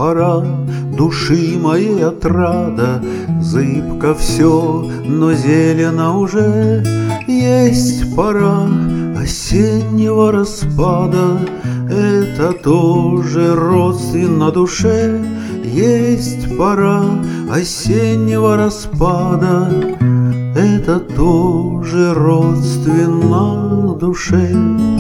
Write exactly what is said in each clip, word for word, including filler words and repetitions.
пора, души моей отрада. Зыбко все, но зелено уже. Есть пора осеннего распада. Это тоже родственно душе. Есть пора осеннего распада. Это тоже родственно душе.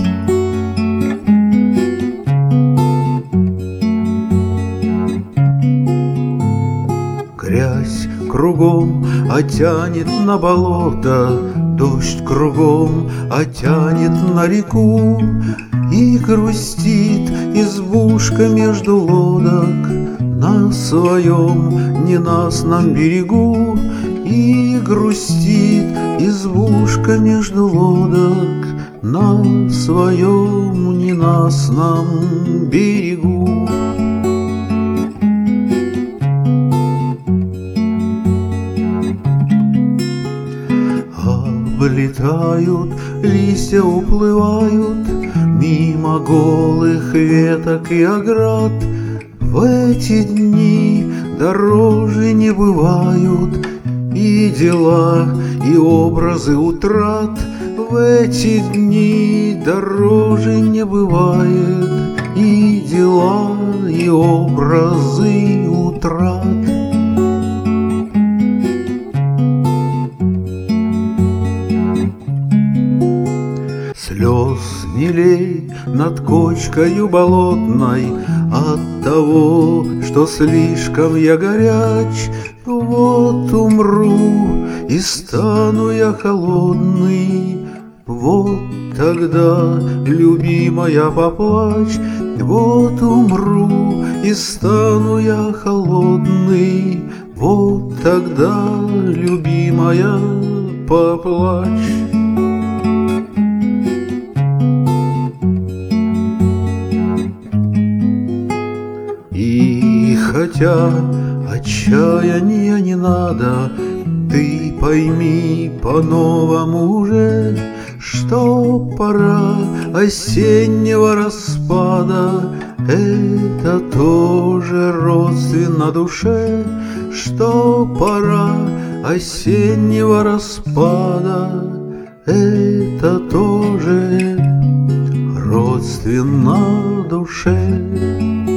Грязь кругом, а тянет на болото, дождь кругом, а тянет на реку. И грустит избушка между лодок на своем ненастном берегу. И грустит избушка между лодок на своем ненастном берегу. Облетают, листья уплывают мимо голых веток и оград. В эти дни дороже не бывают и дела, и образы утрат. В эти дни дороже не бывает и дела, и образы утрат. Слез не лей над кочкою болотной от того, что слишком я горяч. Вот умру и стану я холодный. Вот тогда, любимая, поплачь. Вот умру и стану я холодный. Вот тогда, любимая, поплачь. И хотя отчаяния не надо, ты пойми по-новому уже, что пора осеннего распада. Это тоже родственно душе, что пора осеннего распада. Это тоже родственно душе.